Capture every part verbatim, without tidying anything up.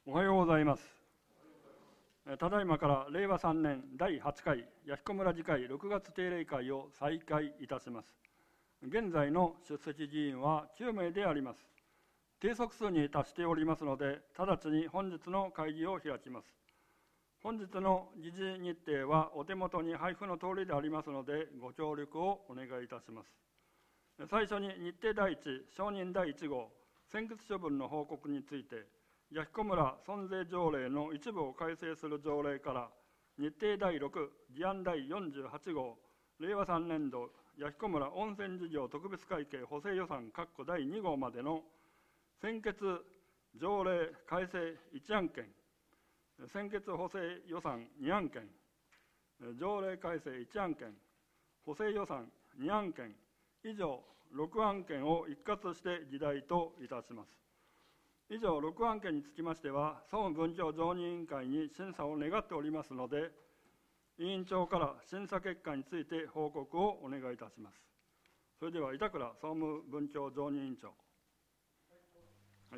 おはようございます。ただいまかられいわさんねんだいはちかい弥彦村議会ろくがつ定例会を再開いたします。現在の出席議員はきゅうめいであります。定則数に達しておりますので、直ちに本日の会議を開きます。本日の議事日程はお手元に配布の通りでありますので、ご協力をお願いいたします。最初に日程第一、承認第いち号、専決処分の報告について、弥彦村村税条例の一部を改正する条例から、日程第ろく、議案第よんじゅうはち号、れいわさんねん度弥彦村温泉事業特別会計補正予算括弧だいに号までの専決条例改正いち案件、専決補正予算に案件、条例改正いち案件、補正予算に案件、以上ろく案件を一括して議題といたします。以上ろく案件につきましては、総務文教常任委員会に審査を願っておりますので、委員長から審査結果について報告をお願いいたします。それでは板倉総務文教常任委員長。はい。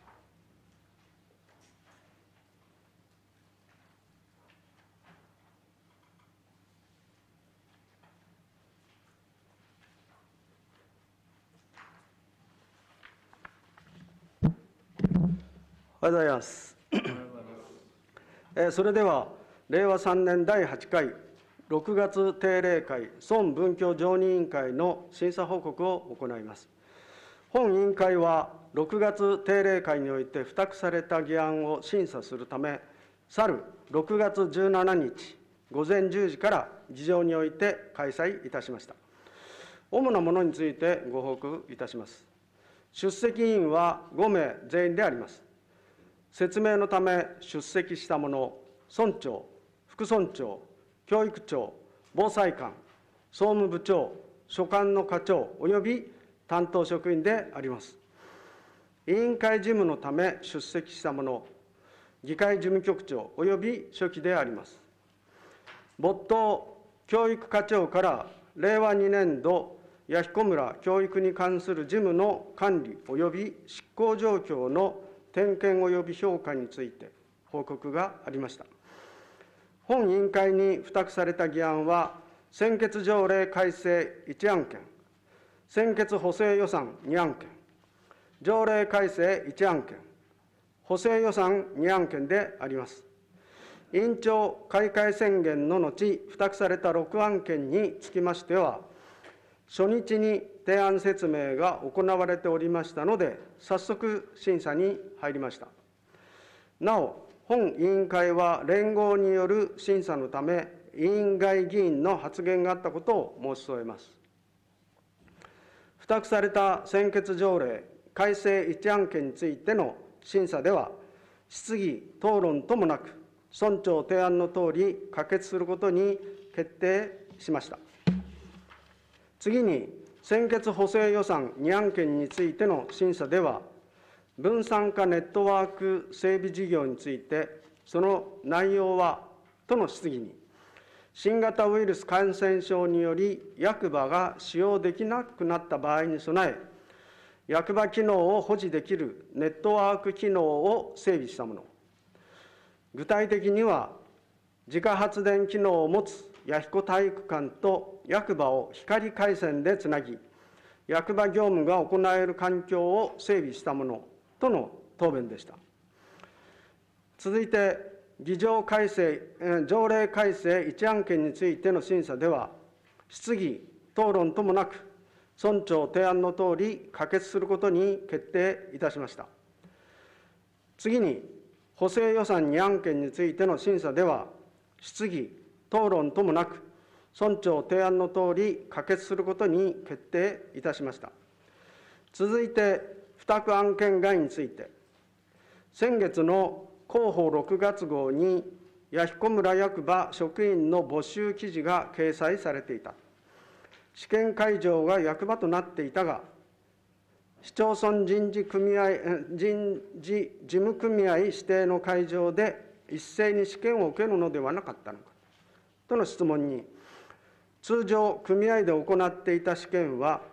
おはようございます。えそれでは、れいわさんねんだいはちかいろくがつ定例会総務文教常任委員会の審査報告を行います。本委員会は、ろくがつ定例会において付託された議案を審査するため、去るろくがつじゅうしちにちごぜんじゅうじから議場において開催いたしました。主なものについてご報告いたします。出席委員はごめい全員であります。説明のため出席した者、村長、副村長、教育長、防災官、総務部長、所管の課長および担当職員であります。委員会事務のため出席した者、議会事務局長および書記であります。没頭、教育課長かられいわにねん度弥彦村教育に関する事務の管理および執行状況の点検および評価について報告がありました。本委員会に付託された議案は、専決条例改正いち案件、専決補正予算に案件、条例改正いち案件、補正予算に案件であります。委員長開会宣言の後、付託されたろく案件につきましては、初日に提案説明が行われておりましたので、早速審査に入りました。なお、本委員会は連合による審査のため、委員外議員の発言があったことを申し添えます。付託された専決条例改正いち案件についての審査では、質疑、討論ともなく、村長提案のとおり可決することに決定しました。次に、専決補正予算に案件についての審査では、分散化ネットワーク整備事業について、その内容はとの質疑に、新型ウイルス感染症により役場が使用できなくなった場合に備え、役場機能を保持できるネットワーク機能を整備したもの。具体的には、自家発電機能を持つ弥彦体育館と役場を光回線でつなぎ、役場業務が行える環境を整備したものとの答弁でした。続いて、議場改正、条例改正いち案件についての審査では、質疑、討論ともなく、村長提案のとおり可決することに決定いたしました。次に、補正予算に案件についての審査では、質疑、討論ともなく、村長提案のとおり可決することに決定いたしました。続いて、付託案件外について、先月の広報ろくがつ号に、弥彦村役場職員の募集記事が掲載されていた。試験会場が役場となっていたが、市町村人事組合人事事務組合指定の会場で一斉に試験を受けるのではなかったのかとの質問に、通常組合で行っていた試験は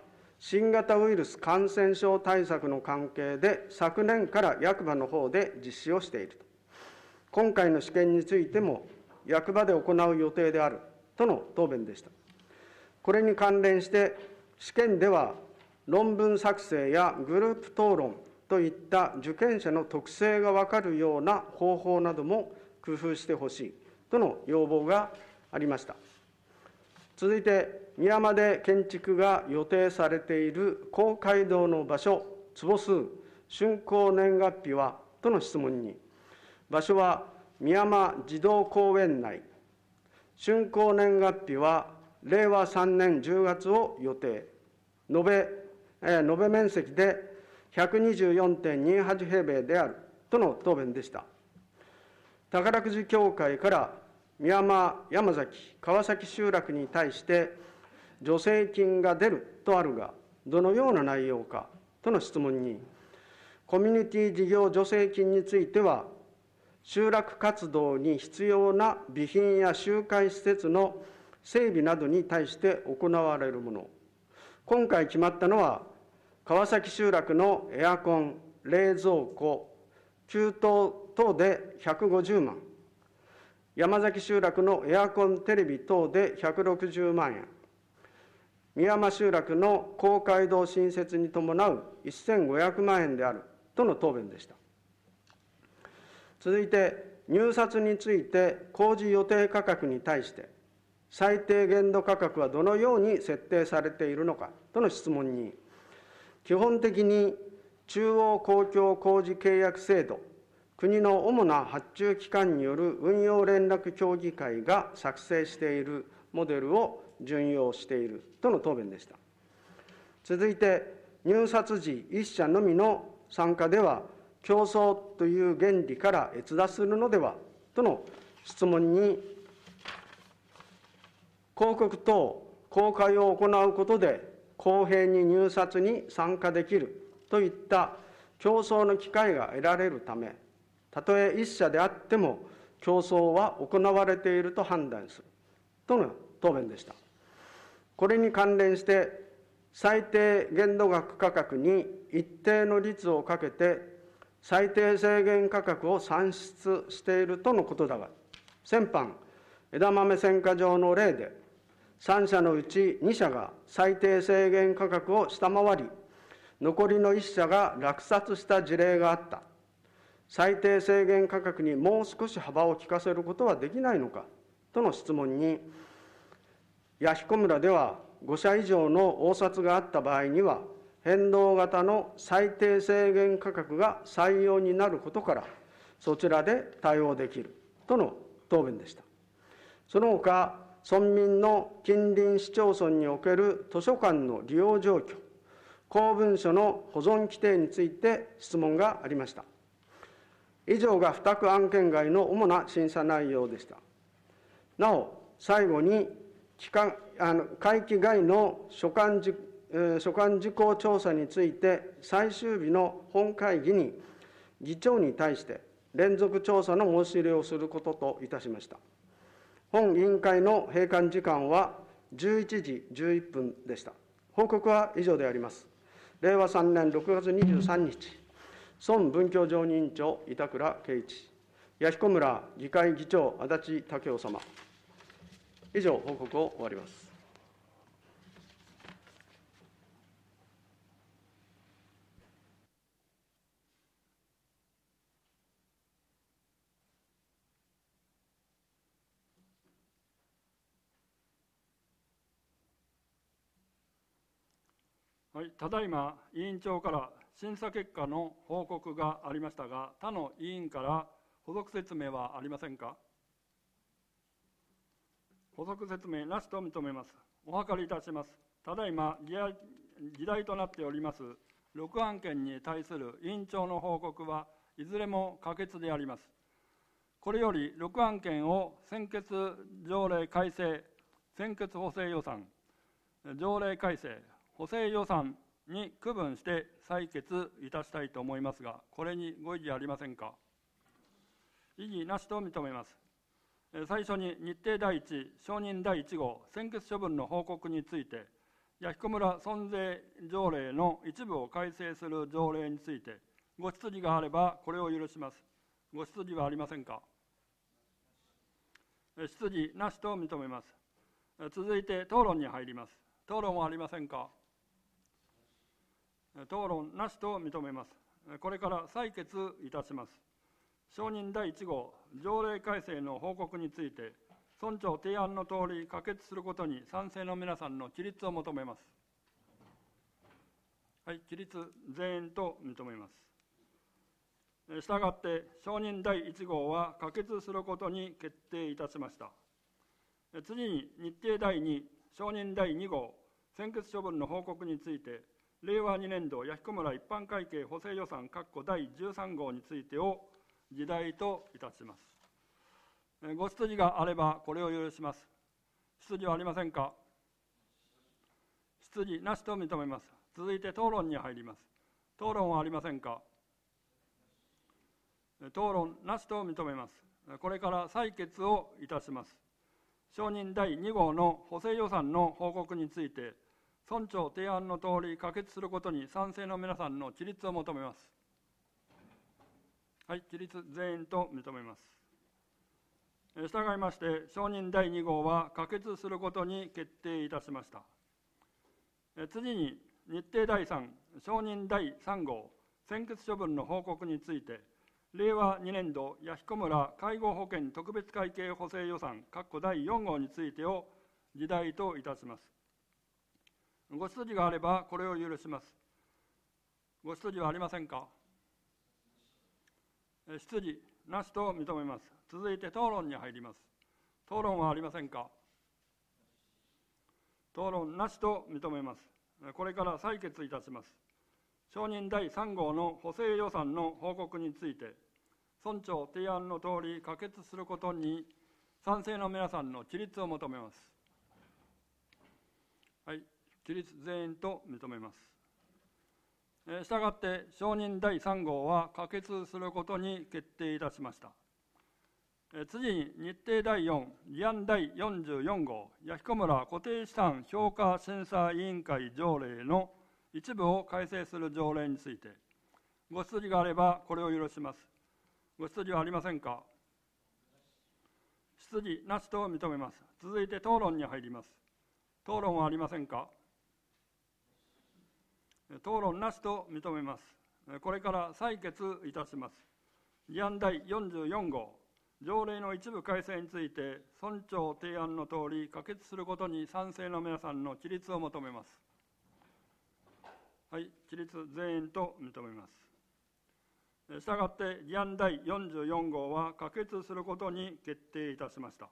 新型ウイルス感染症対策の関係で、昨年から役場の方で実施をしていると。今回の試験についても、役場で行う予定であるとの答弁でした。これに関連して、試験では論文作成やグループ討論といった受験者の特性が分かるような方法なども工夫してほしいとの要望がありました。続いて、美山で建築が予定されている公会堂の場所、坪数、竣工年月日はとの質問に、場所は美山児童公園内、竣工年月日はれいわさんねんじゅうがつを予定、延べ、えー、延べ面積で ひゃくにじゅうよんてんにはち 平米であるとの答弁でした。宝くじ協会から美山、山崎、川崎集落に対して助成金が出るとあるが、どのような内容かとの質問に、コミュニティ事業助成金については、集落活動に必要な備品や集会施設の整備などに対して行われるもの。今回決まったのは、川崎集落のエアコン、冷蔵庫、給湯等でひゃくごじゅうまん、山崎集落のエアコン、テレビ等でひゃくろくじゅうまんえん、美山集落の公会堂新設に伴うせんごひゃくまんえんであるとの答弁でした。続いて、入札について工事予定価格に対して、最低限度価格はどのように設定されているのかとの質問に、基本的に中央公共工事契約制度、国の主な発注機関による運用連絡協議会が作成しているモデルを準用しているとの答弁でした。続いて、入札時一社のみの参加では競争という原理から逸脱するのではとの質問に、広告等公開を行うことで公平に入札に参加できるといった競争の機会が得られるため、たとえ一社であっても競争は行われていると判断するとの答弁でした。これに関連して、最低限度額価格に一定の率をかけて最低制限価格を算出しているとのことだが、先般、枝豆選果場の例で、さん社のうちに社が最低制限価格を下回り、残りのいち社が落札した事例があった。最低制限価格にもう少し幅を利かせることはできないのかとの質問に、弥彦村ではご社以上の応札があった場合には、変動型の最低制限価格が採用になることから、そちらで対応できるとの答弁でした。その他、村民の近隣市町村における図書館の利用状況、公文書の保存規定について質問がありました。以上が付託案件外の主な審査内容でした。なお、最後に期間あの会期外の所管事、えー、所管事項調査について、最終日の本会議に議長に対して連続調査の申し入れをすることといたしました。本委員会の閉館時間はじゅういちじじゅういっぷんでした。報告は以上であります。れいわさんねんろくがつにじゅうさんにち、村文教常任委員長、板倉圭一、弥彦村議会議長、足立武雄様。以上、報告を終わります。 はい、ただいま委員長から審査結果の報告がありましたが、他の委員から補足説明はありませんか。補足説明なしと認めます。お諮りいたします。ただいま議題となっておりますろく案件に対する委員長の報告はいずれも可決であります。これよりろく案件を専決条例改正、専決補正予算、条例改正、補正予算に区分して採決いたしたいと思いますが、これにご異議ありませんか。異議なしと認めます。最初に日程第一、承認第一号、専決処分の報告について、 弥彦村村税条例の一部を改正する条例について、ご質疑があればこれを許します。ご質疑はありませんか。質疑なしと認めます。続いて討論に入ります。討論はありませんか。討論なしと認めます。これから採決いたします。承認だいいち号条例改正の報告について、村長提案のとおり可決することに賛成の皆さんの起立を求めます。はい、起立全員と認めます。したがって、承認だいいち号は可決することに決定いたしました。次に、日程だいに、承認だいに号、専決処分の報告について、れいわにねん度弥彦村一般会計補正予算だいじゅうさん号についてを議題といたします。ご質疑があればこれを許します。質疑はありませんか。質疑なしと認めます。続いて討論に入ります。討論はありませんか。討論なしと認めます。これから採決をいたします。承認だいに号の補正予算の報告について、村長提案のとおり可決することに賛成の皆さんの起立を求めます。はい、起立全員と認めます。従いまして、承認だいに号は可決することに決定いたしました。次に、日程だいさん、承認だいさん号、専決処分の報告について、れいわにねん度弥彦村介護保険特別会計補正予算だいよん号についてを議題といたします。ご質疑があればこれを許します。ご質疑はありませんか。質疑なしと認めます。続いて討論に入ります。討論はありませんか。討論なしと認めます。これから採決いたします。承認だいさん号の補正予算の報告について、村長提案のとおり可決することに賛成の皆さんの起立を求めます。はい、起立全員と認めます。したがって、承認だいさん号は可決することに決定いたしました。次に、日程だいよん、議案だいよんじゅうよん号、弥彦村固定資産評価審査委員会条例の一部を改正する条例について、ご質疑があればこれを許します。ご質疑はありませんか。質疑なしと認めます。続いて討論に入ります。討論はありませんか。討論なしと認めます。これから採決いたします。議案だいよんじゅうよん号、条例の一部改正について、村長提案のとおり可決することに賛成の皆さんの起立を求めます。はい、起立全員と認めます。したがって、議案だいよんじゅうよん号は可決することに決定いたしました。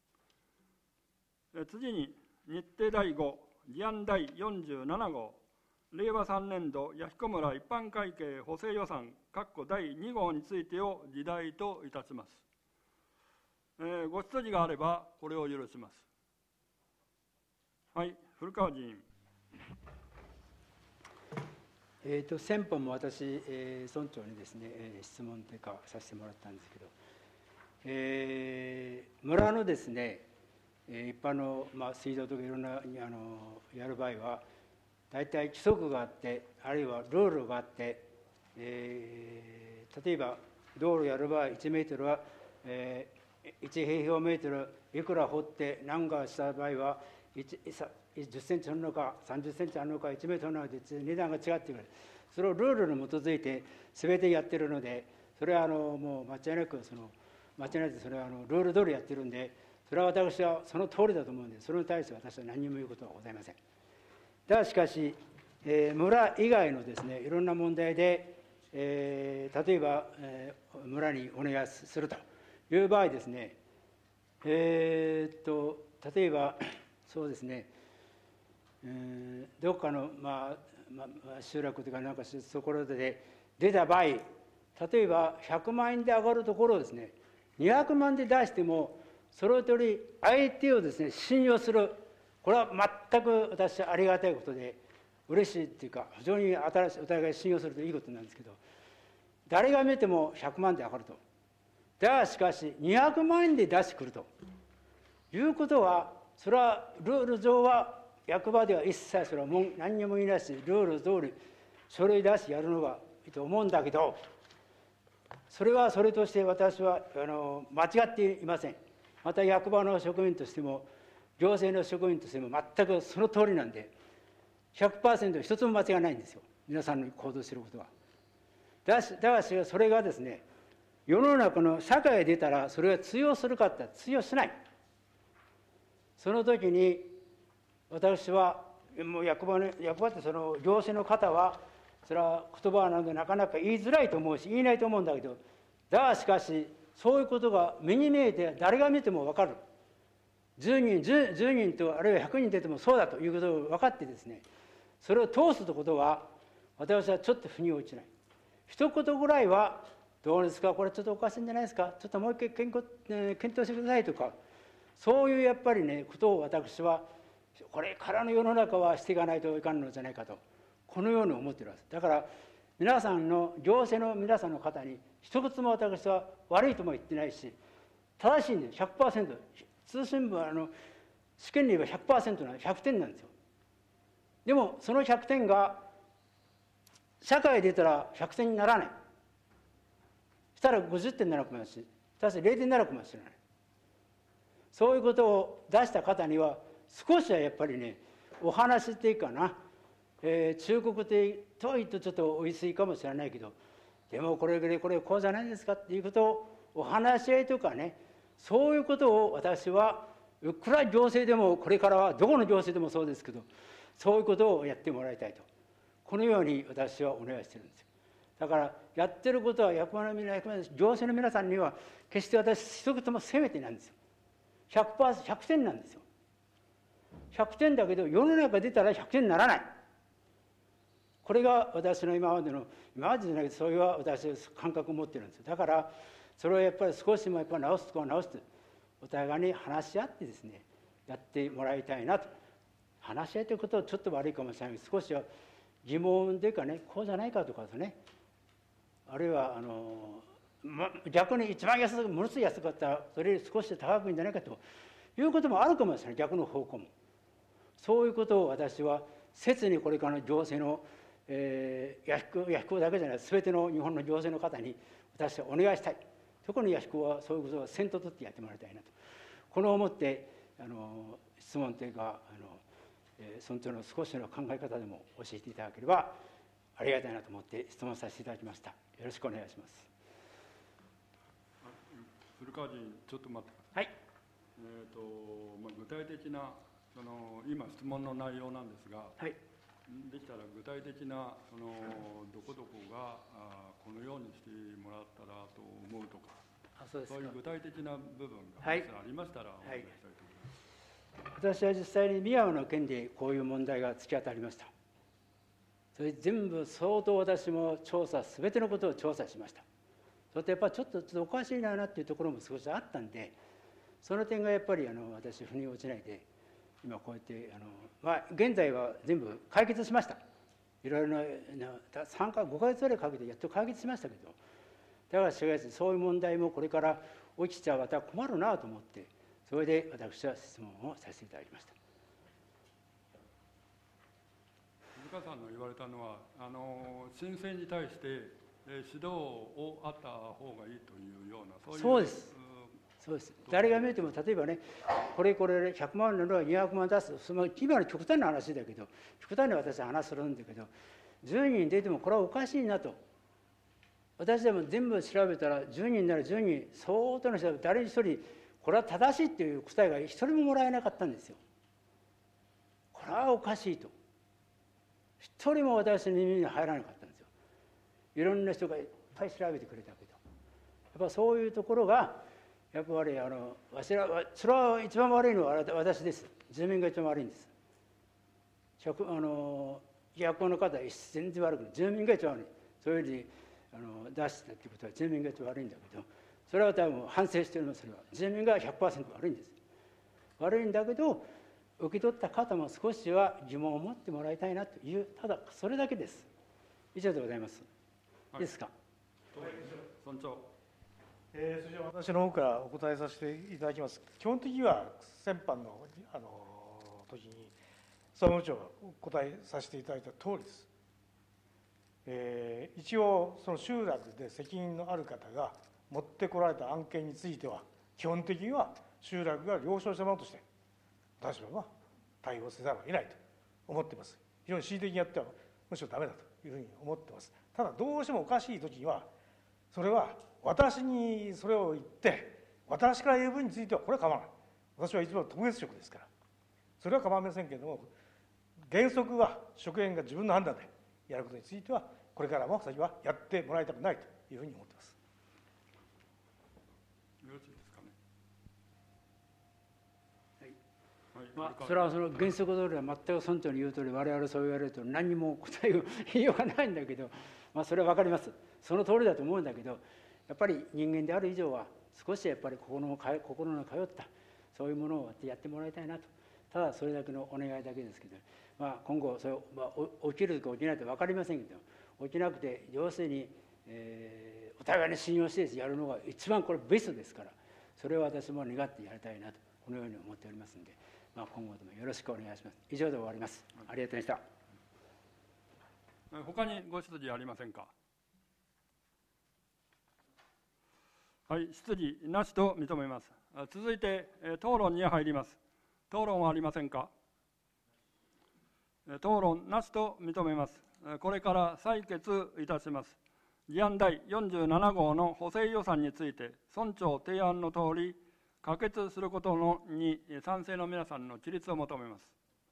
次に、日程だいご、議案だいよんじゅうなな号、れいわさんねん度弥彦村一般会計補正予算だいに号についてを議題といたします。えー、ご質疑があればこれを許します。はい、古川議員。 えー、と先般も私、えー、村長にですね、えー、質問というかさせてもらったんですけど、えー、村のですね、えー、一般の、まあ、水道とかいろんなあのやる場合は、大体規則があって、あるいはルールがあって、えー、例えば道路やる場合、いちメートルは、えー、いち平方メートルいくら掘って何かした場合は、じゅっセンチあるのか、さんじゅっセンチあるのか、いちメートルなので値段が違ってくる。それをルールに基づいて全てやってるので、それはあのもう間違いなくその、間違いなくそれはあのルール通りやってるんで、それは私はその通りだと思うんで、それに対して私は何も言うことはございません。ただしかし、えー、村以外のですね、いろんな問題で、えー、例えば、えー、村にお願いするという場合ですね、えー、っと例えばそうですね、えー、どっかの、まあまあ、集落というかなんかそういうところで出た場合、例えばひゃくまん円で上がるところをですね、にひゃくまんで出しても、それより相手をですね信用する、これは全く私はありがたいことで嬉しいっていうか、非常に新しいお互い信用するといいことなんですけど、誰が見てもひゃくまんで上がると。だがしかしにひゃくまん円で出してくるということは、それはルール上は役場では一切それはもん何にも言いないし、ルール通り書類出しやるのがいいと思うんだけど、それはそれとして私はあの間違っていません。また役場の職員としても、行政の職員としても全くその通りなんで、ひゃくパーセント 一つも間違いないんですよ、皆さんの行動していることは。だしだからそれがですね、世の中の社会へ出たらそれが通用するかって通用しない。その時に私はもう役場の役場ってその行政の方はそれは言葉などなかなか言いづらいと思うし言えないと思うんだけど、だがしかしそういうことが目に見えて誰が見ても分かる。じゅうにん 10, 10人とあるいはひゃくにん出てもそうだということを分かってですね、それを通すということは私はちょっと腑に落ちない。一言ぐらいはどうですか、これちょっとおかしいんじゃないですか、ちょっともう一回検討、えー、検討してくださいとか、そういうやっぱりねことを私はこれからの世の中はしていかないといかんのじゃないかと、このように思っています。だから皆さんの行政の皆さんの方に一言も私は悪いとも言ってないし、正しいんです。 ひゃくパーセント 通信部はあの試験に言えば ひゃくパーセント なひゃくてんなんですよ。でもそのひゃくてんが社会で出たらひゃくてんにならない。したらごじゅってんになるかもしれない。ただしれいてんになるかもしれない。そういうことを出した方には少しはやっぱりね、お話っていうかな、えー、忠告的と言うとちょっとおいしいかもしれないけど、でもこれぐらいこれこうじゃないですかっていうことをお話し合いとかね、そういうことを私はいくら行政でもこれからはどこの行政でもそうですけど、そういうことをやってもらいたいと、このように私はお願いしてるんですよ。だからやってることは役場の皆さん、行政の皆さんには決して私一言も責めてないんですよ。 ひゃくパーセント、ひゃくてんなんですよ。ひゃくてんだけど世の中出たらひゃくてんにならない。これが私の今までの今までじゃないけど、そういう私は感覚を持ってるんですよ。だからそれをやっぱり少しもやっぱり直すとこは直すと、お互いに話し合ってですねやってもらいたいなと。話し合いということはちょっと悪いかもしれないけど、少しは疑問というかね、こうじゃないかとかですね、あるいはあの、ま、逆に一番安くものすごい安かったらそれより少し高くいいんじゃないかということもあるかもしれない。逆の方向もそういうことを私は切にこれからの行政の、えー、弥彦弥彦だけじゃない全ての日本の行政の方に私はお願いしたい。特に弥彦はそういうことを先頭取ってやってもらいたいなと、この思ってあの質問というかあの、えー、その点の少しの考え方でも教えていただければありがたいなと思って質問させていただきました。よろしくお願いします。 古川議員、ちょっと待ってください。 はい。 えーとまあ、具体的なその今質問の内容なんですが、 はい、 できたら具体的なそのどこどこがあこのようにしてもらったらと思うとか、 あ そうですか。 そういう具体的な部分がはいありましたらお願いしたいと思います。 はい、私は実際に宮尾の件でこういう問題が突き当たりました。それ全部相当私も調査、すべてのことを調査しました。それとやっぱりちょっとちょっとおかしいなっていうところも少しあったんで、その点がやっぱりあの私腑に落ちないで、今こうやってあの、まあ、現在は全部解決しました。いろいろなさんかごかげつぐらいかけてやっと解決しましたけど、だからしかしそういう問題もこれから起きちゃうまた困るなと思って、それで私は質問をさせていただきました。 古川さんの言われたのは、あの申請に対して、えー、指導をあった方がいいというような、そういう。 そうです。そうです。誰が見ても、例えばね、これこれひゃくまんのはにひゃくまん出す、その今の極端な話だけど、極端に私は話するんだけど、じゅうにん出てもこれはおかしいなと。私でも全部調べたら、じゅうにんならじゅうにん、相当の人は誰一人、これは正しいっていう答えが一人ももらえなかったんですよ。これはおかしいと。一人も私の耳に入らなかったんですよ。いろんな人がいっぱい調べてくれたけど、やっぱそういうところが、やっぱりあのわしらそれは一番悪いのは私です。住民が一番悪いんです。あの役場の方は全然悪くない。住民が一番悪い。そういうふうにあの出したっていうことは住民が一番悪いんだけど、それは多分反省しております。それは住民が ひゃくパーセント 悪いんです。悪いんだけど、受け取った方も少しは疑問を持ってもらいたいなという、ただそれだけです。以上でございます。はい、いいですか。 村長。 えー、それでは私の方からお答えさせていただきます。基本的には先般のあの時に総務長がお答えさせていただいた通りです。えー、一応、その集落で責任のある方が持ってこられた案件については、基本的には集落が了承したものとして、私は対応せざるを得ないと思っています。非常に恣意的にやっては、むしろダメだというふうに思っています。ただ、どうしてもおかしいときには、それは私にそれを言って、私から言う分については、これは構わない。私は一番特別職ですから、それは構いませんけれども、原則は職員が自分の判断でやることについては、これからも先はやってもらいたくないというふうに思っています。 よろしいですかね。 はい、まあ、それはその原則通りは全く村長に言う通り、我々そう言われると何にも答えを言いようがないんだけど、まあ、それは分かります。その通りだと思うんだけど、やっぱり人間である以上は、少しやっぱり心の心の通った、そういうものをやってもらいたいなと、ただそれだけのお願いだけですけど、まあ、今後それ、まあ、起きるか起きないか分かりませんけど、起きなくて、要するに、えー、お互いに信用してやるのが一番これベストですから、それを私も願ってやりたいなと、このように思っておりますので、まあ、今後ともよろしくお願いします。以上で終わります。ありがとうございました。 他にご質疑ありませんか。はい、質疑なしと認めます。続いて、討論に入ります。討論はありませんか。討論なしと認めます。これから採決いたします。議案第よんじゅうなな号の補正予算について、村長提案のとおり、可決することのに賛成の皆さんの起立を求めます。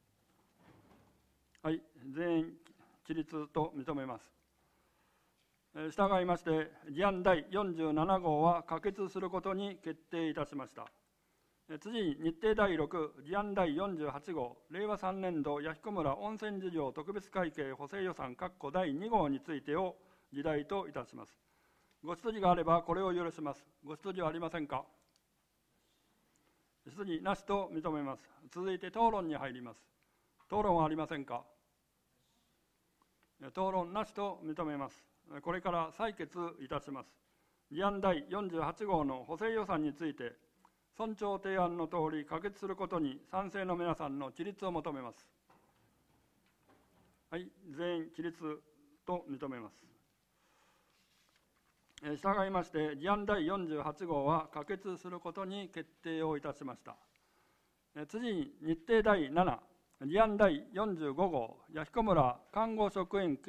はい、全員起立と認めます。従いまして、議案第よんじゅうなな号は可決することに決定いたしました。次に日程だいろく、議案第よんじゅうはち号、令和さんねん度弥彦村温泉事業特別会計補正予算だいに号についてを議題といたします。ご質疑があればこれを許します。ご質疑はありませんか。質疑なしと認めます。続いて討論に入ります。討論はありませんか。討論なしと認めます。これから採決いたします。議案第よんじゅうはち号の補正予算について、村長提案のとおり可決することに賛成の皆さんの起立を求めます。はい、全員起立と認めます。従いまして、議案第よんじゅうはち号は可決することに決定をいたしました。次に日程だいなな、議案第よんじゅうご号、弥彦村看護職員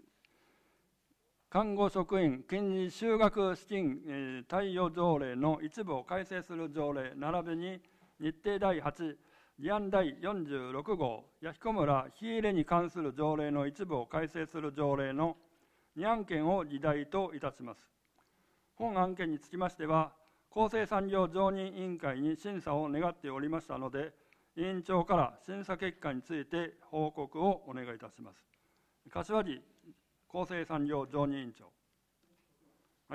看護職員権利就学資金、えー、貸与条例の一部を改正する条例並びに日程だいはち、議案第よんじゅうろく号、弥彦村火入れに関する条例の一部を改正する条例のに案件を議題といたします。本案件につきましては、厚生産業常任委員会に審査を願っておりましたので、委員長から審査結果について報告をお願いいたします。柏木厚生産業常任委員長。はい。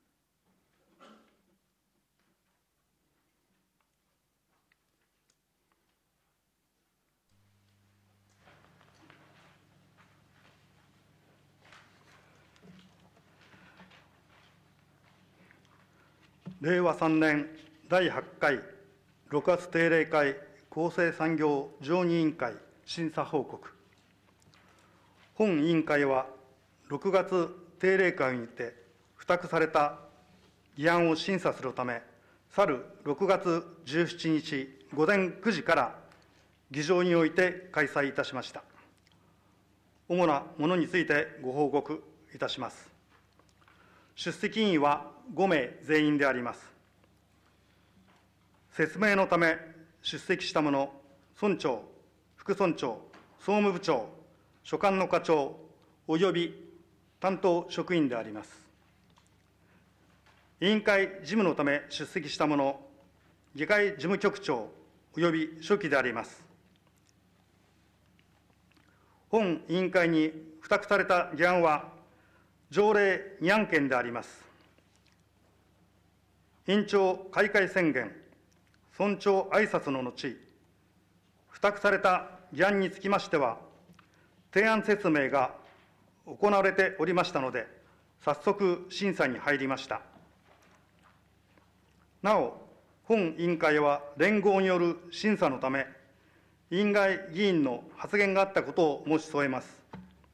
令和さんねんだいはち回ろくがつ定例会厚生産業常任委員会審査報告。本委員会はろくがつ定例会にて付託された議案を審査するため、去るろくがつじゅうしちにち午前くじから議場において開催いたしました。主なものについてご報告いたします。出席委員はご名全員であります。説明のため出席した者、村長、副村長、総務部長、所管の課長および担当職員であります。委員会事務のため出席した者、議会事務局長および書記であります。本委員会に付託された議案は、条例に案件であります。委員長開会宣言、村長挨拶の後、付託された議案につきましては、提案説明が行われておりましたので、早速審査に入りました。なお、本委員会は連合による審査のため、 委員外議員の発言があったことを申し添えます。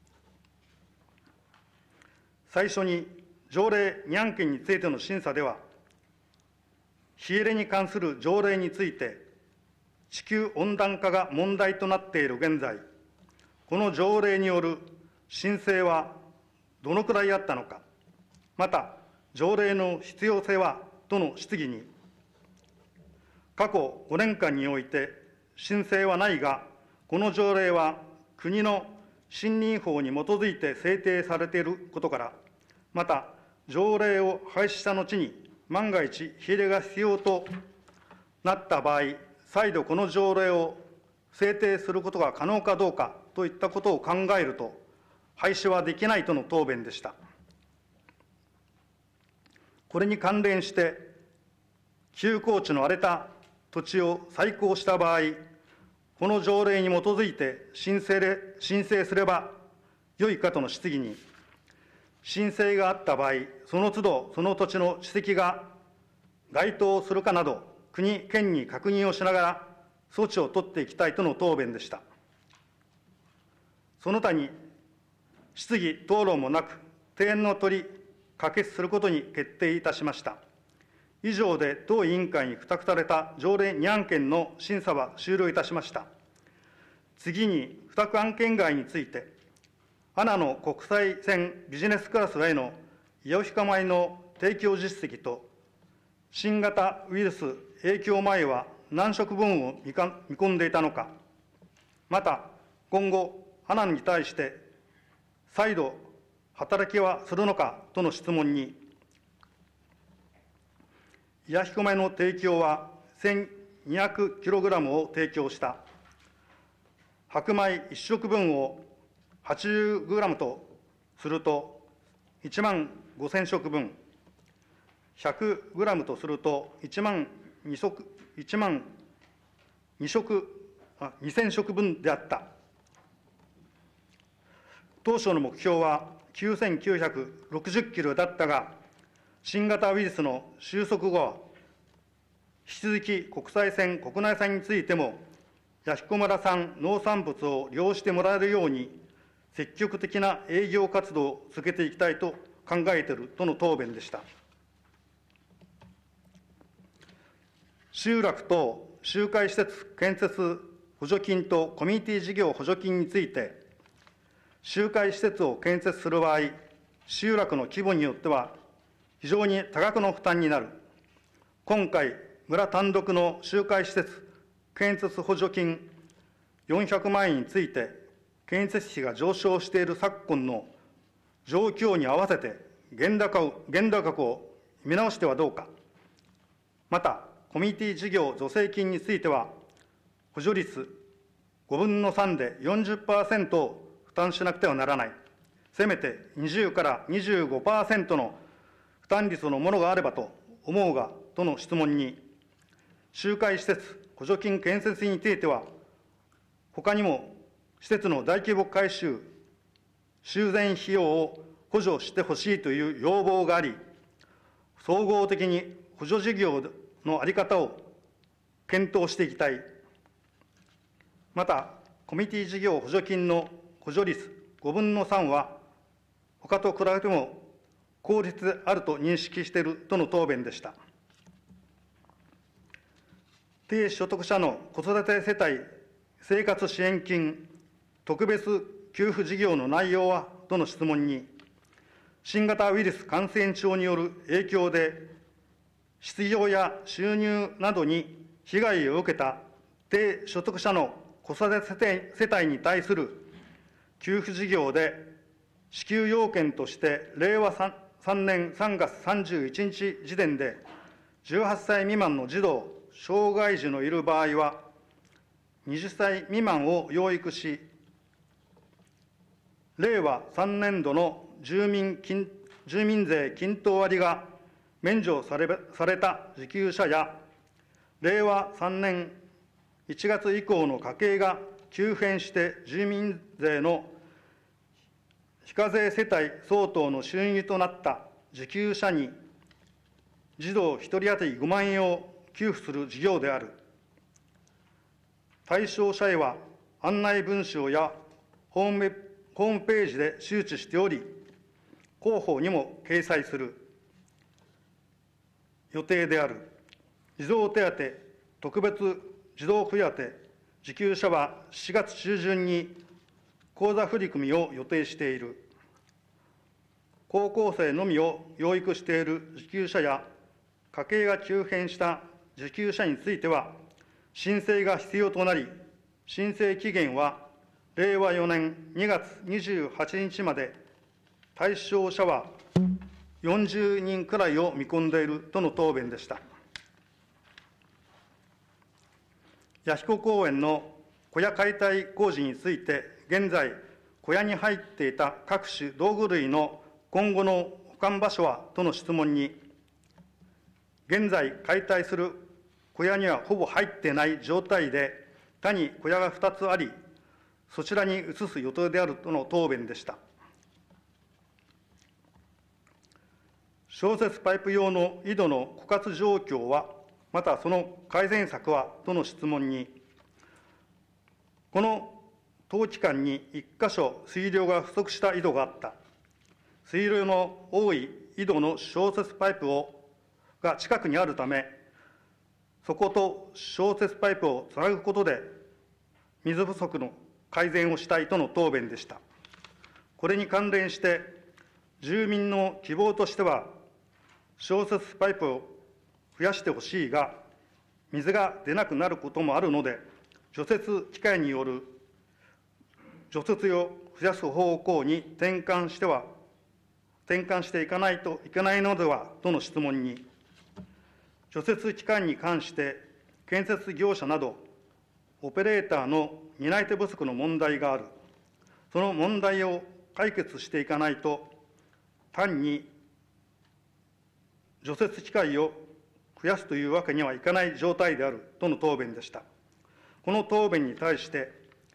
最初に、条例に案件についての審査では、火入れに関する条例について、地球温暖化が問題となっている現在、この条例による申請はどのくらいあったのか、また、条例の必要性はとの質疑に、過去ごねんかんにおいて申請はないが、この条例は国の森林法に基づいて制定されていることから、また、条例を廃止した後に、万が一、火入れが必要となった場合、再度この条例を制定することが可能かどうかといったことを考えると、廃止はできないとの答弁でした。これに関連して、休耕地の荒れた土地を再興した場合、この条例に基づいて申請で申請すればよいかとの質疑に、申請があった場合、その都度、その土地の地積が該当するかなど、国、県に確認をしながら措置を取っていきたいとの答弁でした。その他に、質疑、討論もなく、提案の取り、可決することに決定いたしました。以上で当委員会に付託された条例に案件の審査は終了いたしました。次に、付託案件外について、アナの国際線ビジネスクラスへの医療費米の提供実績と、新型ウイルス影響前は何食分を見込んでいたのか、また、今後、アナに対して再度働きはするのかとの質問に、医療費米の提供はせんにひゃくキログラムを提供した。白米いっ食分をはちじゅうグラムとするといちまんごせん食分、ひゃくグラムとするといちまんに食、いちまんに食、あ、にせん食分であった。当初の目標はきゅうせんきゅうひゃくろくじゅっキロだったが、新型ウイルスの収束後は、引き続き国際線、国内線についても、弥彦村産農産物を利用してもらえるように、積極的な営業活動を続けていきたいと考えているとの答弁でした。集落等集会施設建設補助金とコミュニティ事業補助金について、集会施設を建設する場合、集落の規模によっては非常に多額の負担になる。今回、村単独の集会施設建設補助金よんひゃくまんえんについて、建設費が上昇している昨今の状況に合わせて減高を、減高額を見直してはどうか。また、コミュニティ事業助成金については、補助率ごぶんのさんで よんじゅっパーセント を負担しなくてはならない。せめてにじゅうからにじゅうごパーセント の負担率のものがあればと思うが、との質問に、集会施設補助金建設費については、ほかにも施設の大規模改修、修繕費用を補助してほしいという要望があり、総合的に補助事業の在り方を検討していきたい。また、コミュニティ事業補助金の補助率ごぶんのさんは、ほかと比べても効率であると認識しているとの答弁でした。低所得者の子育て世帯生活支援金特別給付事業の内容はとの質問に、新型ウイルス感染症による影響で、失業や収入などに被害を受けた低所得者の子育て世帯に対する給付事業で、支給要件として、れいわさんねんさんがつさんじゅういちにち時点で、じゅうはっさい未満の児童、障害児のいる場合は、はたち未満を養育し、れいわさんねんどの住民金住民税均等割が免除されされた受給者や、れいわさんねんいちがつ以降の家計が急変して住民税の非課税世帯相当の収入となった受給者に、児童ひとり当たりごまんえんを給付する事業である。 対象者へは案内文書やホームホームページで周知しており、広報にも掲載する予定である。児童手当、特別児童扶養受給者はしがつ中旬に口座振込を予定している。高校生のみを養育している受給者や家計が急変した受給者については、申請が必要となり、申請期限はれいわよねんにがつにじゅうはちにちまで、対象者はよんじゅうにんくらいを見込んでいるとの答弁でした。弥彦公園の小屋解体工事について、現在、小屋に入っていた各種道具類の今後の保管場所はとの質問に、現在、解体する小屋にはほぼ入っていない状態で、他に小屋がふたつあり、そちらに移す予定であるとの答弁でした。消雪パイプ用の井戸の枯渇状況は、またその改善策はとの質問に、この冬期間にいっかしょ水量が不足した井戸があった。水量の多い井戸の消雪パイプをが近くにあるため、そこと消雪パイプをつなぐことで、水不足の改善をしたいとの答弁でした。これに関連して、住民の希望としては、消雪パイプを増やしてほしいが、水が出なくなることもあるので、除雪機械による除雪を増やす方向に転換しては、転換していかないといけないのではとの質問に、除雪機関に関して、建設業者など、オペレーターの担い手不足の問題がある。その問題を解決していかないと、単に除雪機械を増やすというわけにはいかない状態であるとの答弁でした。この答弁に対して、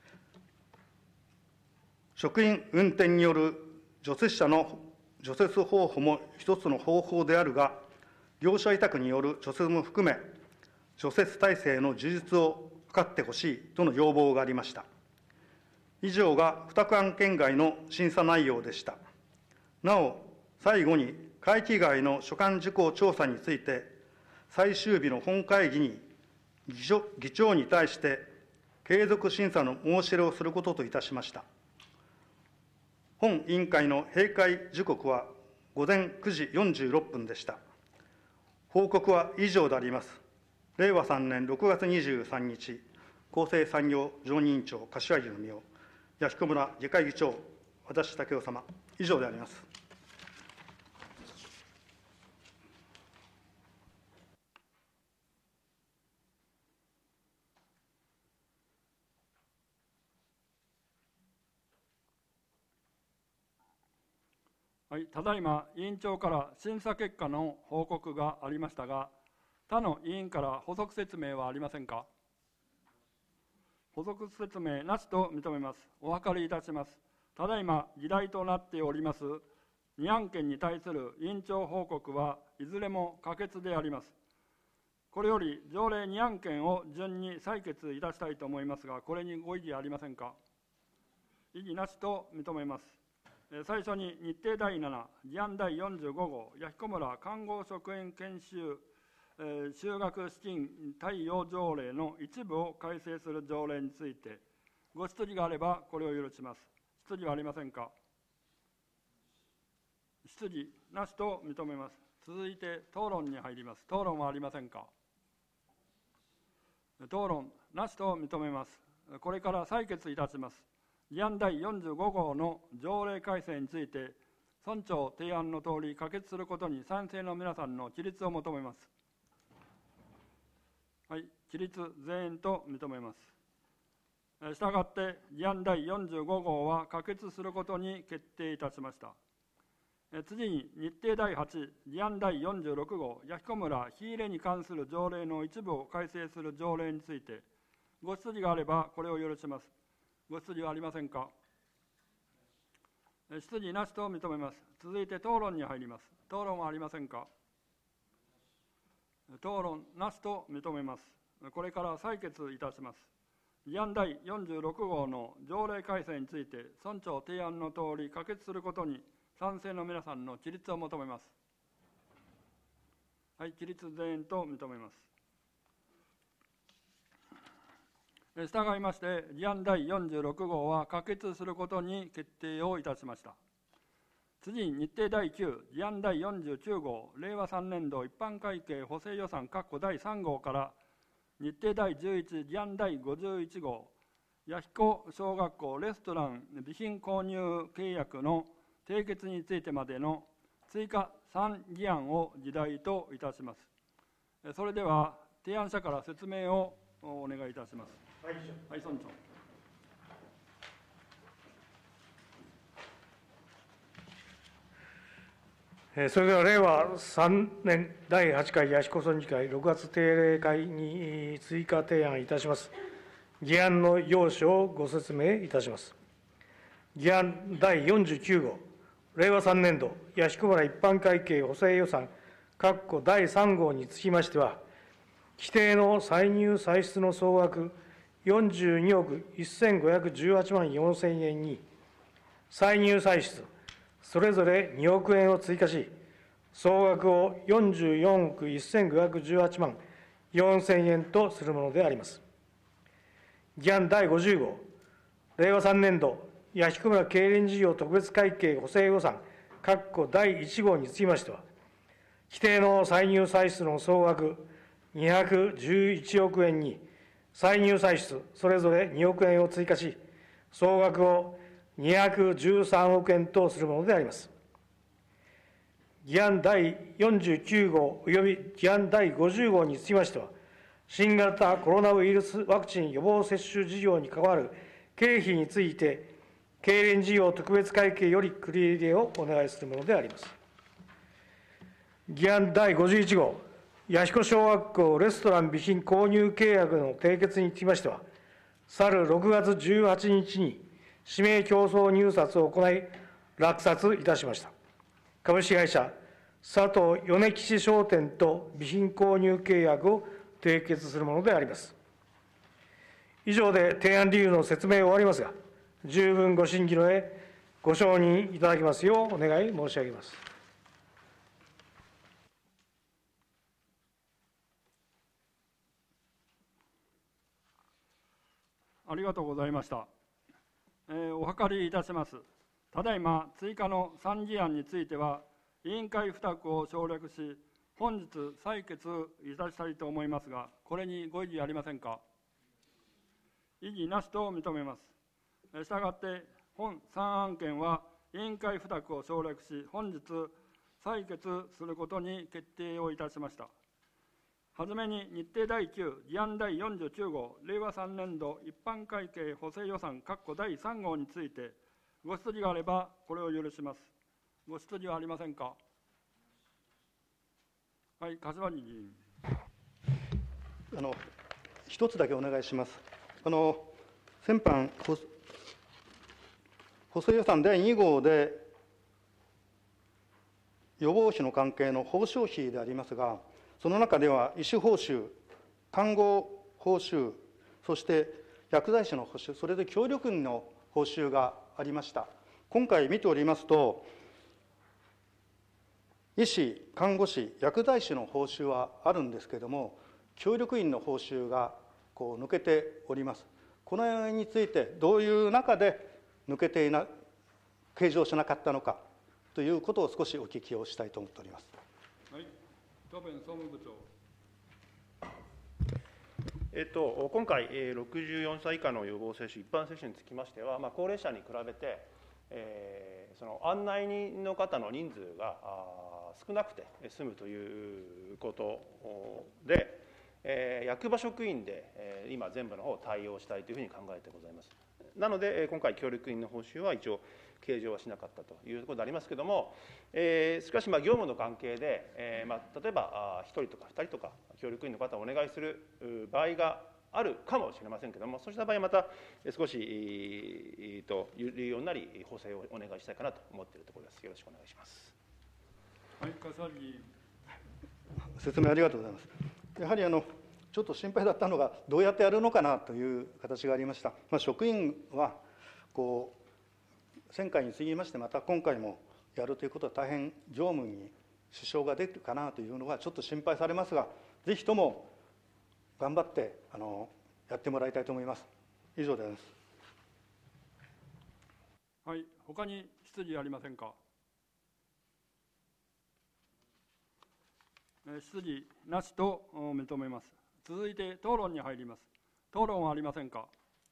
職員運転による除雪車の除雪方法も一つの方法であるが、業者委託による除雪も含め、除雪体制の充実を図ってほしいとの要望がありました。以上が付託案件外の審査内容でした。なお、最後に会期外の所管事項調査について、最終日の本会議に議長に対して継続審査の申し入れをすることといたしました。本委員会の閉会時刻は午前くじよんじゅうろっぷんでした。報告は以上であります。れいわさんねんろくがつにじゅうさんにち、厚生産業常任委員長、柏木文雄、弥彦村議会議長、和田武雄様、以上であります。 はい、ただいま委員長から審査結果の報告がありましたが、他の委員から補足説明はありませんか。補足説明なしと認めます。お諮りいたします。ただいま議題となっておりますに案件に対する委員長報告はいずれも可決であります。これより条例に案件を順に採決いたしたいと思いますが、これにご異議ありませんか。異議なしと認めます。最初に日程だいなな、議案だいよんじゅうごごう、弥彦村看護職員研修、えー、就学資金貸与条例の一部を改正する条例について、ご質疑があればこれを許します。質疑はありませんか。質疑なしと認めます。続いて討論に入ります。討論はありませんか。討論なしと認めます。これから採決いたします。議案だいよんじゅうごごうの条例改正について、村長提案のとおり可決することに賛成の皆さんの起立を求めます。はい、起立全員と認めます。したがって議案だいよんじゅうごごうは可決することに決定いたしました。次に日程だいはち、議案だいよんじゅうろくごう、弥彦村火入れに関する条例の一部を改正する条例について、ご質疑があればこれを許します。ご質疑はありませんか。質疑なしと認めます。続いて討論に入ります。討論はありませんか。討論なしと認めます。これから採決いたします。 議案第よんじゅうろく号の条例改正について、村長提案のとおり可決することに賛成の皆さんの起立を求めます。はい、起立全員と認めます。従いまして、議案第よんじゅうろく号は可決することに決定をいたしました。次に日程だいきゅう、議案第よんじゅうきゅう号、令和さんねん度一般会計補正予算だいさん号から日程だいじゅういち、議案第ごじゅういち号、弥彦小学校レストラン備品購入契約の締結についてまでの追加さん議案を議題といたします。それでは提案者から説明をお願いいたします。はい、はい、村長。 それでは令和さんねんだいはちかい弥彦村議会ろくがつ定例会に追加提案いたします。議案の要旨をご説明いたします。議案だいよんじゅうきゅう号、令和さんねん度弥彦村一般会計補正予算だいさん号につきましては、規定の歳入歳出の総額よんじゅうにおくせんごひゃくじゅうはちまんよんせんえんに、歳入歳出それぞれにおくえんを追加し、総額をよんじゅうよんおくせんごひゃくじゅうはちまんよんせんえんとするものであります。議案だいごじゅう号、令和さんねん度弥彦村競輪事業特別会計補正予算だいいち号につきましては、規定の歳入歳出の総額にひゃくじゅういちおくえんに、歳入歳出それぞれにおくえんを追加し、総額をにひゃくじゅうさんおくえんとするものであります。議案だいよんじゅうきゅう号および議案だいごじゅう号につきましては、新型コロナウイルスワクチン予防接種事業に関わる経費について、競輪事業特別会計より繰り入れをお願いするものであります。議案だいごじゅういち号、弥彦小学校レストラン備品購入契約の締結につきましては、去るろくがつじゅうはちにちに指名競争入札を行い、落札いたしました。株式会社佐藤米吉商店と備品購入契約を締結するものであります。以上で提案理由の説明を終わりますが、十分ご審議の上、ご承認いただきますようお願い申し上げます。 ありがとうございました。えー、お諮りいたします。ただいま追加のさん議案については、委員会付託を省略し、本日採決いたしたいと思いますが、これにご異議ありませんか。異議なしと認めます。したがって、本さん案件は委員会付託を省略し、本日採決することに決定をいたしました。はじめに日程だいきゅう、議案だいよんじゅうきゅう号、令和さんねん度一般会計補正予算だいさん号について、ご質疑があればこれを許します。ご質疑はありませんか。はい、柏木議員。 あの一つだけお願いします。あの先般、補正予算だいに号で予防費の関係の報奨費でありますが、その中では医師報酬、看護報酬、そして薬剤師の報酬、それで協力員の報酬がありました。今回見ておりますと、医師、看護師、薬剤師の報酬はあるんですけれども、協力員の報酬がこう抜けております。この辺について、どういう中で抜けていな、計上しなかったのかということを少しお聞きをしたいと思っております。 はい、答弁総務部長。 えっと、今回、ろくじゅうよんさい以下の予防接種、一般接種につきましては、まあ、高齢者に比べて、えー、その案内人の方の人数が少なくて済むということで、えー、役場職員で、えー、今、全部の方を対応したいというふうに考えてございます。なので、今回、協力員の報酬は一応、計上はしなかったというところでありますけれども、えー、しかし、業務の関係で、えーまあ、例えばひとりとかふたりとか、協力員の方をお願いする場合があるかもしれませんけれども、そうした場合はまた少し、えー、と有用なり、補正をお願いしたいかなと思っているところです。よろしくお願いします。 はい、笠木議員。 説明ありがとうございます。やはりあのちょっと心配だったのが、どうやってやるのかなという形がありました。まあ、職員はこう前回に次ぎまして、また今回もやるということは、大変業務に支障が出るかなというのがちょっと心配されますが、ぜひとも頑張ってあのやってもらいたいと思います。以上です。 はい、他に質疑ありませんか。質疑なしと認めます。続いて討論に入ります。討論はありませんか。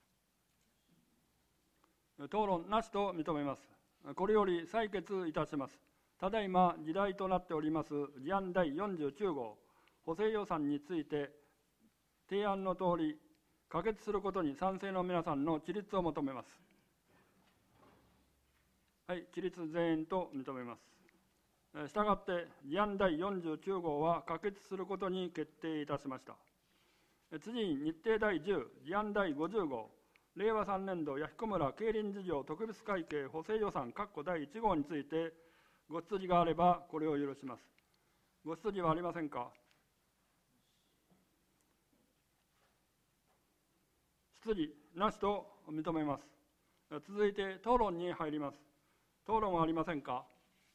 討論なしと認めます。これより採決いたします。ただいま議題となっております議案だいよんじゅうきゅう号、補正予算について提案のとおり可決することに賛成の皆さんの起立を求めます。はい、起立全員と認めます。したがって議案だいよんじゅうきゅう号は可決することに決定いたしました。次に日程だいじゅう議案だいごじゅう号、令和さんねん度弥彦村競輪事業特別会計補正予算だいいち号についてご質疑があればこれを許します。ご質疑はありませんか。質疑なしと認めます。続いて討論に入ります。討論はありませんか。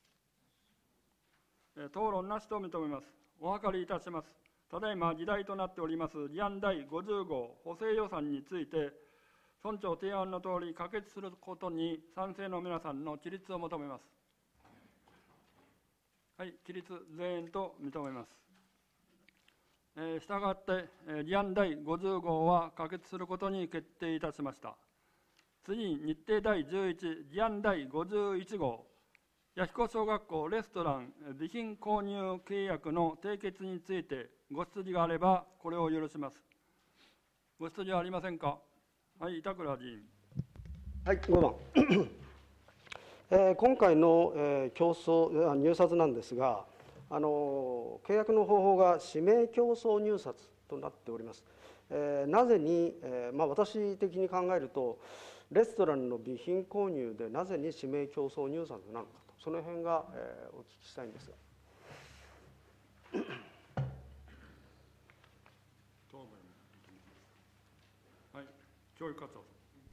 討論なしと認めます。お諮りいたします。ただいま議題となっております議案だいごじゅう号補正予算について村長提案のとおり可決することに賛成の皆さんの起立を求めます。はい、起立全員と認めます。えー、したがって、えー、議案だいごじゅう号は可決することに決定いたしました。次に日程だいじゅういち議案だいごじゅういち号、弥彦小学校レストラン備品購入契約の締結についてご質疑があればこれを許します。ご質疑はありませんか。はい、板倉議員。 はい、ごばん。えー、今回の、えー、競争入札なんですが、あの契約の方法が指名競争入札となっております。えー、なぜに、えーまあ、私的に考えると、レストランの備品購入でなぜに指名競争入札なのかと、その辺が、えー、お聞きしたいんですが。 はい、教育課長。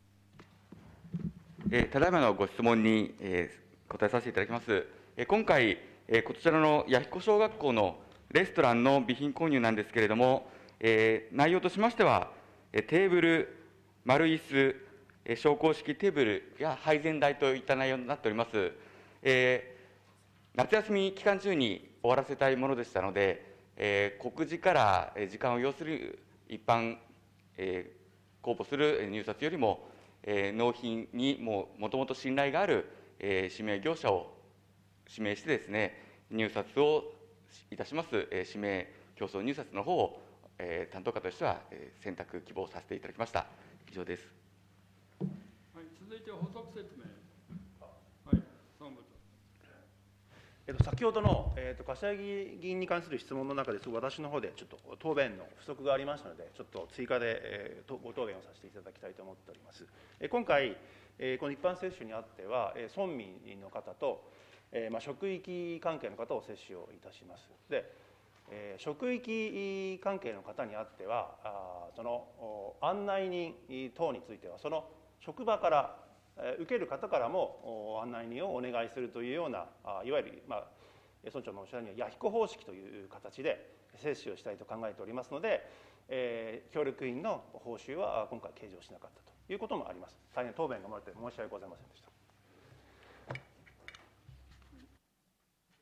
えー、ただいまのご質問に、えー、答えさせていただきます。えー、今回、えー、こちらの弥彦小学校のレストランの備品購入なんですけれども、えー、内容としましては、えー、テーブル、丸椅子、えー、昇降式テーブルや配膳台といった内容になっております。えー、夏休み期間中に終わらせたいものでしたので、えー、告示から時間を要する一般、えー、公募する入札よりも、えー、納品にももともと信頼がある、えー、指名業者を指名してですね、入札をいたします、えー、指名競争入札の方を、えー、担当課としては、えー、選択希望させていただきました。以上です。 はい、続いて補足説明。はい、総務部長。 えっと、先ほどの、えっと、柏木議員に関する質問の中です、私の方でちょっと答弁の不足がありましたので、ちょっと追加で、えー、ご答弁をさせていただきたいと思っております。え今回、えー、この一般接種にあっては、えー、村民の方と、えーまあ、職域関係の方を接種をいたします。で、えー、職域関係の方にあっては、あその案内人等については、その職場から、受ける方からも案内人をお願いするというような、いわゆる、まあ、村長のおっしゃるには弥彦方式という形で接種をしたいと考えておりますので、えー、協力員の報酬は今回計上しなかったということもあります。大変答弁が漏れて申し訳ございませんでした。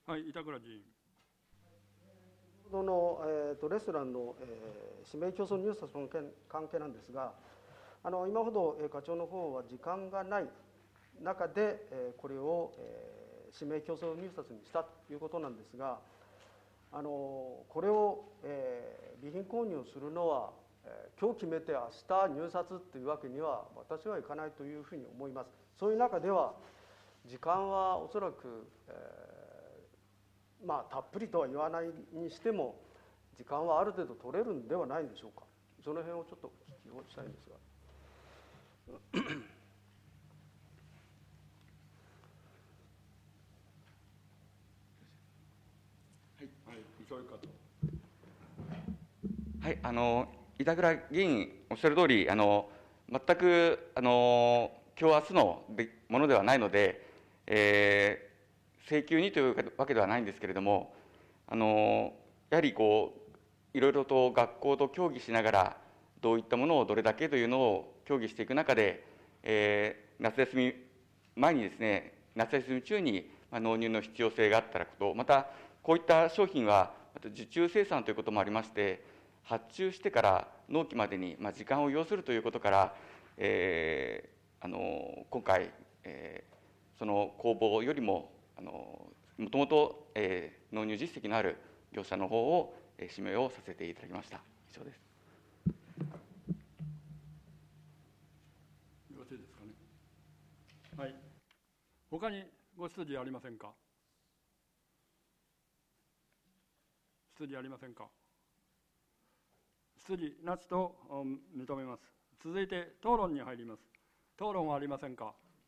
はい、板倉議員。 先ほどの、えー、とレストランの、えー、指名競争入札の関係なんですが、あの今ほど、えー、課長の方は時間がない中で、えー、これを、えー、指名競争入札にしたということなんですが、あのこれを、えー、備品購入するのは、えー、今日決めて明日入札というわけには私はいかないというふうに思います。そういう中では時間はおそらく、えー、まあたっぷりとは言わないにしても時間はある程度取れるんではないんでしょうか。その辺をちょっとお聞きをしたいんですが。 はい、はい、教育課長。 はい、あの板倉議員おっしゃる通り、あの全くあの今日明日のものではないので、えー、請求にというわけではないんですけれども、あのやはりこういろいろと学校と協議しながら、どういったものをどれだけというのを協議していく中で、えー、夏休み前にですね、夏休み中に納入の必要性があったこと、またこういった商品は受注生産ということもありまして、発注してから納期までに時間を要するということから、えー、あの今回、えー、その公募よりもあのもともと、えー、納入実績のある業者の方を、えー、指名をさせていただきました。以上です。 よろしいですかね。はい。他にご質疑ありませんか。質疑ありませんか。質疑なしと認めます。続いて討論に入ります。討論はありませんか。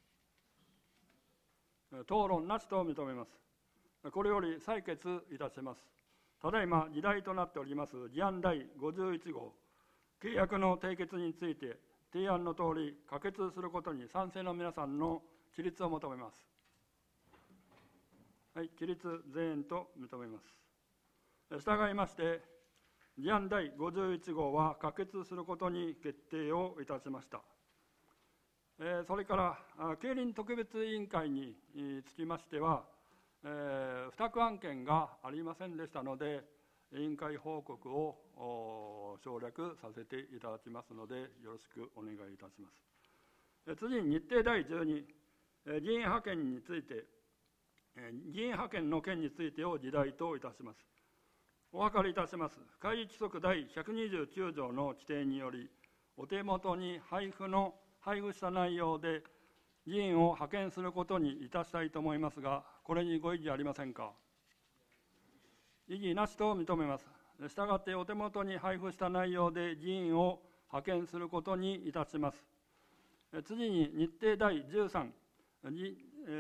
討論なしと認めます。これより採決いたします。ただいま議題となっております議案第ごじゅういち号、契約の締結について提案のとおり可決することに賛成の皆さんの起立を求めます。はい、起立全員と認めます。従いまして議案第ごじゅういち号は可決することに決定をいたしました。えー、それから競輪特別委員会につきましては、えー、付託案件がありませんでしたので、委員会報告を省略させていただきますので、よろしくお願いいたします。えー、次に日程だいじゅうに、えー、議員派遣について、えー、議員派遣の件についてを議題といたします。お分かりいたします。会議規則第ひゃくにじゅうきゅう条の規定により、お手元に配布の配布した内容で議員を派遣することにいたしたいと思いますが、これにご異議ありませんか。異議なしと認めます。したがってお手元に配布した内容で議員を派遣することにいたします。次に日程だいじゅうさん、議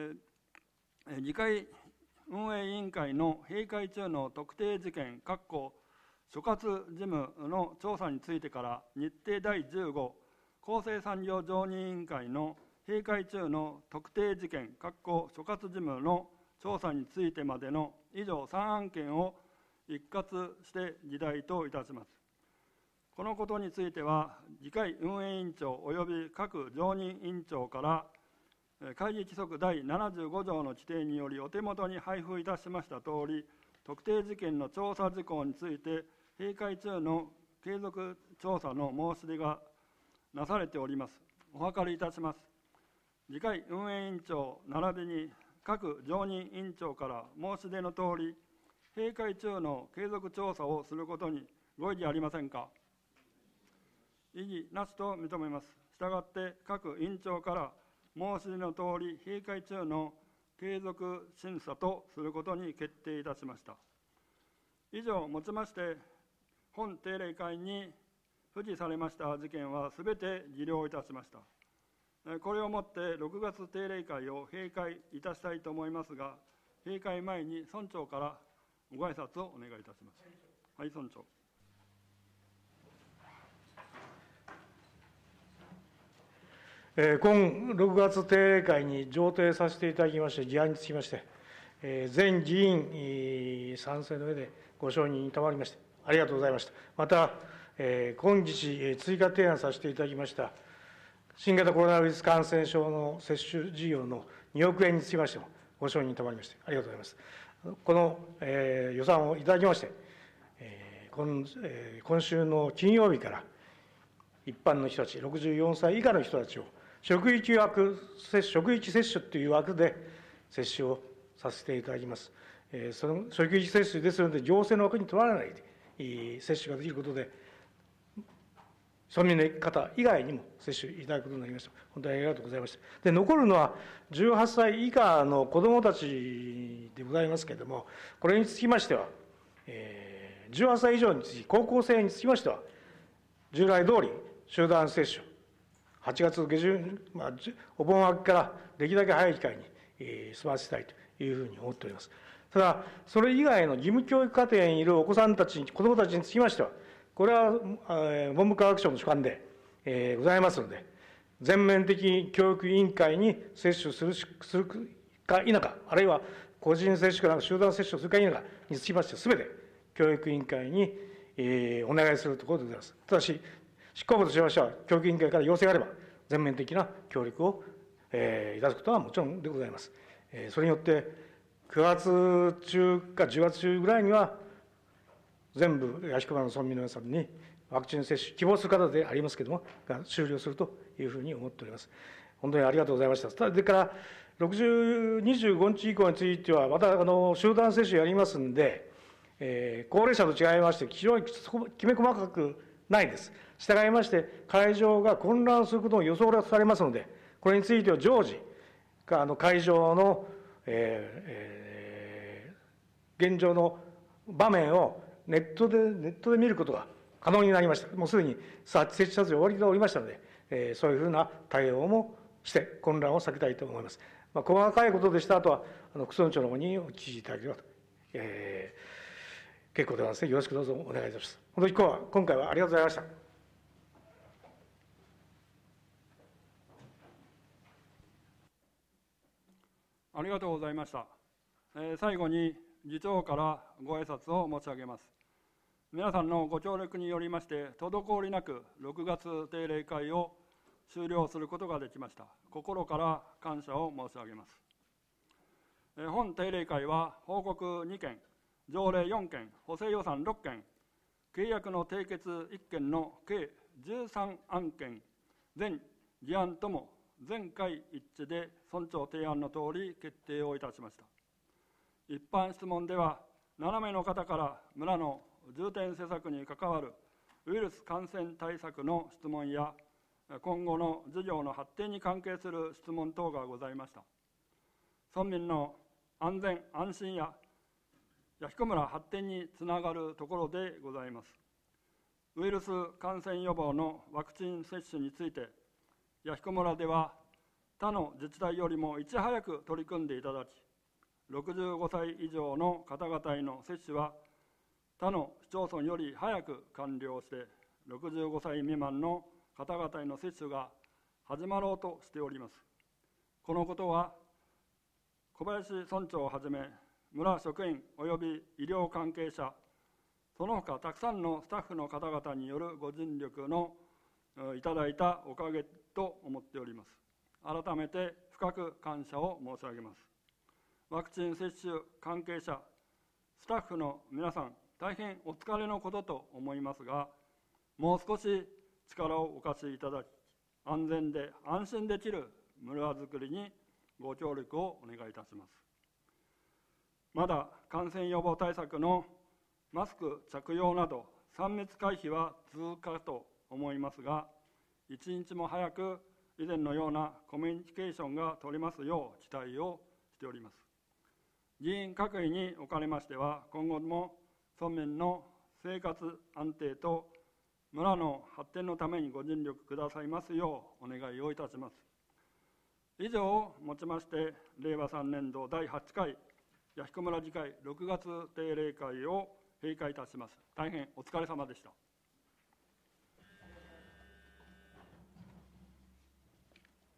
会運営委員会の閉会中の特定事件所轄事務の調査についてから、日程だいじゅうご、厚生産業常任委員会の閉会中の特定事件所轄事務の調査についてまでの以上さん案件を一括して議題といたします。このことについては、議会運営委員長及び各常任委員長から会議規則だいななじゅうご条の規定によりお手元に配布いたしましたとおり、特定事件の調査事項について閉会中の継続調査の申し出がなされております。お諮りいたします。議会運営委員長並びに各常任委員長から申し出のとおり、閉会中の継続調査をすることにご異議ありませんか。異議なしと認めます。したがって各委員長から申し出のとおり、閉会中の継続審査とすることに決定いたしました。以上をもちまして、本定例会に付示されました事件はすべて議了いたしました。これをもってろくがつ定例会を閉会いたしたいと思いますが、閉会前に村長からご挨拶をお願いいたします。はい、村長。 えー、今ろくがつ定例会に上呈させていただきまして、議案につきまして、えー、全議員賛成の上でご承認に賜りまして、ありがとうございました。また、えー、今日追加提案させていただきました、新型コロナウイルス感染症の接種事業のにおくえんにつきましても、ご承認に賜りまして、ありがとうございます。この、えー、予算をいただきまして、えー 今, えー、今週の金曜日から、一般の人たち、ろくじゅうよんさい以下の人たちを、職域枠接種、職域接種という枠で接種をさせていただきます。えー、その職域接種ですので、行政の枠にとらわれないで接種ができることで、村民の方以外にも接種いただくことになりました。本当にありがとうございました。で、残るのはじゅうはっさい以下の子どもたちでございますけれども、これにつきましては、えー、じゅうはっさい以上につき、高校生につきましては、従来通り集団接種、はちがつ下旬、まあ、お盆明けからできるだけ早い機会に、えー、済ませたいというふうに思っております。ただ、それ以外の義務教育課程にいるお子さんたち、子どもたちにつきましては、 これはえー文部科学省の主観で、えーございますので、全面的教育委員会に接種するしするか否か、あるいは個人接種か集団接種するか否かにつきまして、すべて教育委員会に、えーお願いするところでございます。ただし、執行部としましては、教育委員会から要請があれば、全面的な協力を、えーいただくことはもちろんでございます。えーそれによって、くがつ中かじゅうがつ中ぐらいには、全部、弥彦村の村民の皆さんにワクチン接種、希望する方でありますけれども、が終了するというふうに思っております。本当にありがとうございました。それからろくじゅう、にじゅうごにち以降については、またあの集団接種やりますんで、えー高齢者と違いまして、非常にきめ細かくないです。したがいまして、会場が混乱することも予想されますので、これについては常時、あの会場の、えーえー現状の場面をネットで、ネットで見ることが可能になりました。もうすでに設置撮影終わりでおりましたので、えーそういうふうな対応もして混乱を避けたいと思います。まあ、細かいことでした後は、あの副村長の方にお聞きいただければと、えー、結構でございますので、よろしくどうぞお願いいたします。本当に今日は今回はありがとうございました。 ありがとうございました。えー最後に議長からご挨拶を申し上げます。皆さんのご協力によりまして、滞りなくろくがつ定例会を終了することができました。心から感謝を申し上げます。えー本定例会は報告にけん、条例よんけん、補正予算ろっけん、契約の締結いっけんの計じゅうさんあんけん、全議案とも全会一致で村長提案のとおり決定をいたしました。一般質問では、ななめいの方から村の重点施策に関わるウイルス感染対策の質問や、今後の事業の発展に関係する質問等がございました。村民の安全・安心や弥彦村発展につながるところでございます。ウイルス感染予防のワクチン接種について、弥彦村では他の自治体よりもいち早く取り組んでいただき、ろくじゅうごさい以上の方々への接種は他の市町村より早く完了して、ろくじゅうごさい未満の方々への接種が始まろうとしております。このことは小林村長をはじめ村職員および医療関係者、その他たくさんのスタッフの方々によるご尽力のいただいたおかげと思っております。改めて深く感謝を申し上げます。ワクチン接種関係者、スタッフの皆さん、大変お疲れのことと思いますが、もう少し力をお貸しいただき、安全で安心できる村づくりにご協力をお願いいたします。まだ感染予防対策のマスク着用などさん密回避は続くかと思いますが、一日も早く以前のようなコミュニケーションが取れますよう期待をしております。議員各位におかれましては、今後も村民の生活安定と村の発展のためにご尽力くださいますようお願いをいたします。以上をもちまして、れいわさんねんどだいはちかい弥彦村議会ろくがつ定例会を閉会いたします。大変お疲れ様でした。